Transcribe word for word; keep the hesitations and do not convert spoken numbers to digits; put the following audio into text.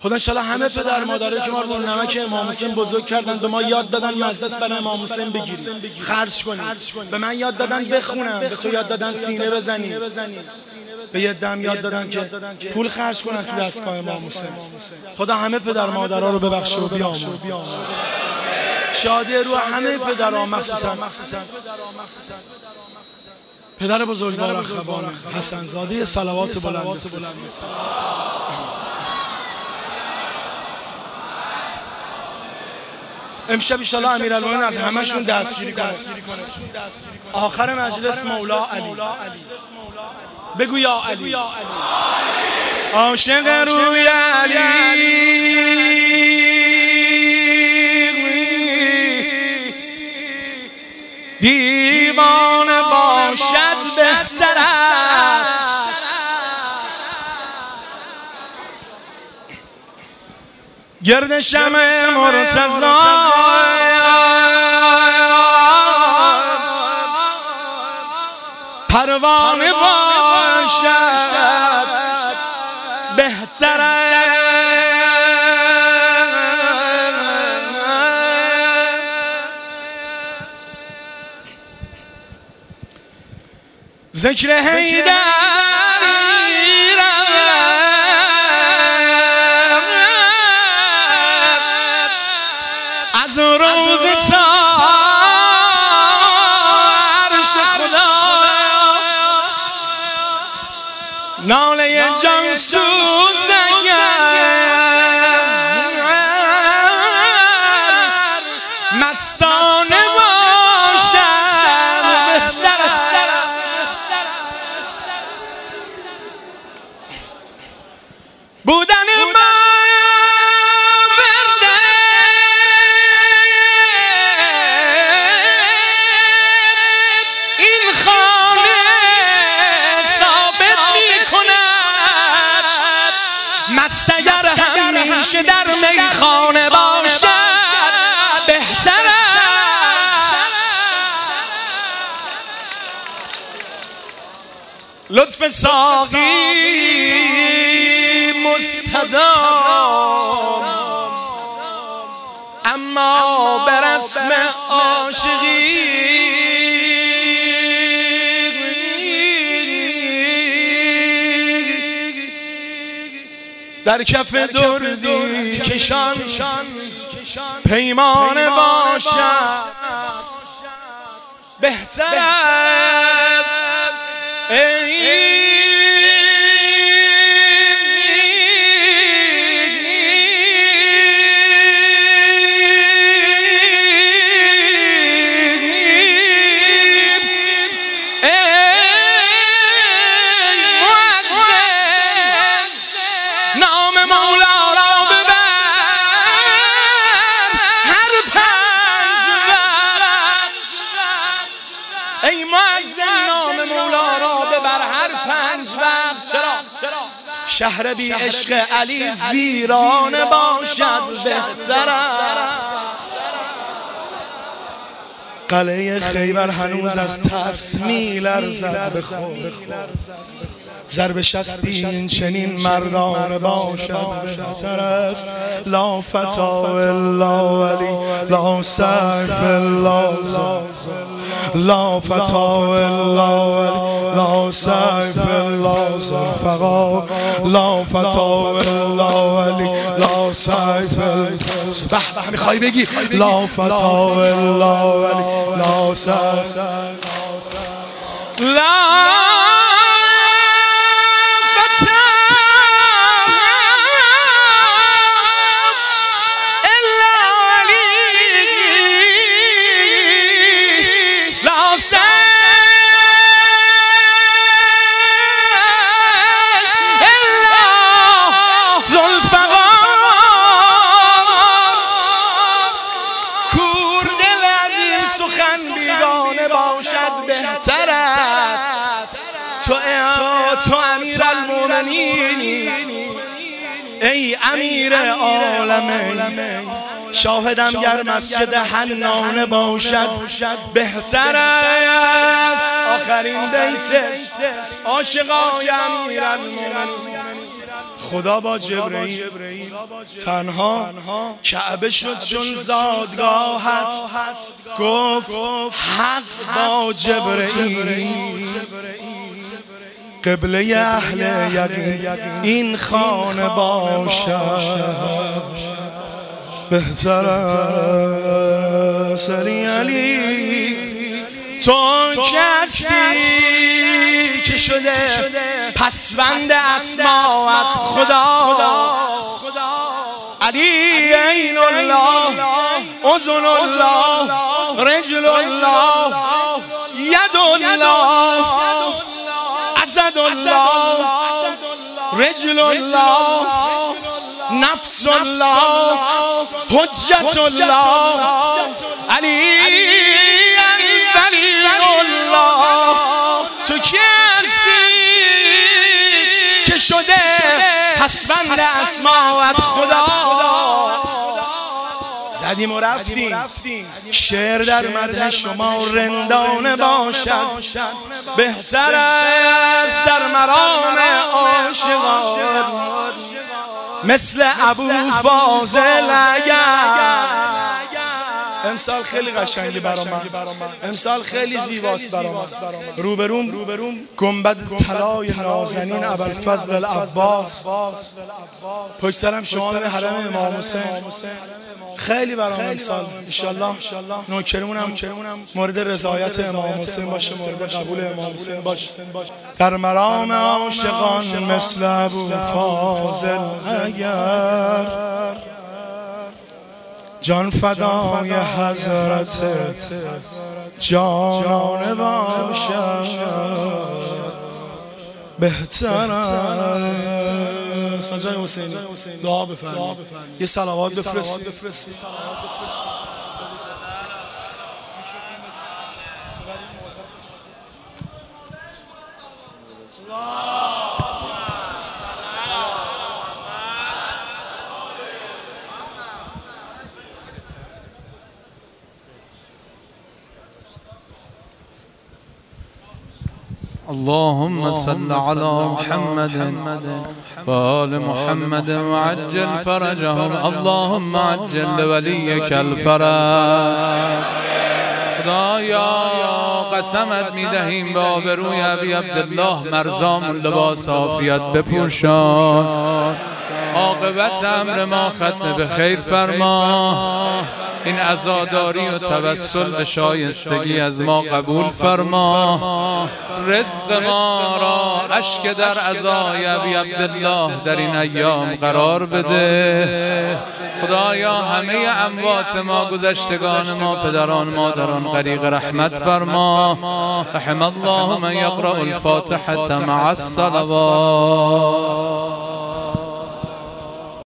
خدا انشالله همه پدر مادرایی که ما رو نمک امام حسین بزرگ کردن به ما یاد دادن مجلس برای امام حسین بگیریم، خرج کنیم. به من یاد دادن بخونم، به تو یاد دادن سینه بزنی، به یه دم یاد دادن که پول خرج کنن تو دستگاه امام حسین. خدا همه پدر مادرها رو ببخشه و بیامرزه. شادی روح همه پدرها، مخصوصا پدر بزرگوار اخوان حسن زاده صلوات بلند. امشب ان شاءالله امیرالمومنین از همشون دستگیری کنه. آخر مجلس مولا علی بگو یا علی، عاشق روی علی دیوانه باشد بهتر است. گرد شمع مرتضی پروانه باشد بهتر است. ذکر حیدر از روز تا عرش خدا ناله جان سوزنگر مستانه باشد بهتر است. بودن ما برده این خانه ثابت می کند مست اگر همیشه در میخانه باشد بهتر است. لطف ساقی مستدام اما به رسم عاشقی در کف دردی کشان پیمانه باشد بهتر است. ای مؤذن نام مولا را ببر هر پنج وقت. چرا؟ شهر بی عشق علی ویرانه باشد بهتر است. قلعه خیبر هنوز از ترس می لرزد به خود، ضرب شستی این چنین مردانه باشد بهتر است. لا فتا الا ولی لا سیف الا لا فتا الا ولی لا سیف الا ذوالفقار لا فتا الا ولی لا سیف به به میخوای بگی لا فتا الا ولی لا سیف لا بهتر است. تو تو امیرالمومنینی ای امیر عالمین، شاهدم گر مسجد حنانه باشد بهتر است. آخرین بیت عاشقای امیرالمومنین خدا با جبرئیل تنها کعبه شد چون زادگاهت، گفت حق با جبرئیل قبله اهل یقین این خانه باشد. بهتر است علی علی تو کسی که شده پسوند اسماءت خدا. علی عین الله، اذن الله، رجل الله، ید الله، اسد الله، رجل الله، نفس الله، حجت الله. علی دلیل الله تو کی هستی که شده پسوند اسماءت خدا. زدیم و رفتیم. شعر در مدح شما رندانه باشد، بهتر است در مرام عاشقان مثل ابو فاضل. اگر امسال خیلی قشنگی برام، امسال خیلی زیباست برام. روبروم گنبد طلای نازنین ابوالفضل العباس، پشت سرم شمال حرم امام حسین. خیلی برام امسال انشالله نوکرمونم مورد رضایت امام حسین باشه، مورد قبول امام حسین باشه. در مرام عاشقان مثل ابو فاضل اگر جان فدای حضرت جانانه باشد. بهتر است سجای حسینی دعا بفرمایید، یه صلوات بفرستید. اللهم صل على محمد وآل محمد وعجل فرجهم. اللهم عجل لوليك الفرج. خدایا قسمت میدهیم به آبروی ابی عبدالله مرزام لباس عافیت بپوشان، عاقبت امر ما ختم به خیر فرما، این عزاداری و توسل به شایستگی از ما قبول فرما، رزق ما را اشک در عزای ابی عبدالله در این ایام قرار بده. خدایا همه اموات ما، گذشتگان ما، پدران مادران غریق رحمت فرما. رحم الله من یقرأ الفاتحة مع الصلوات.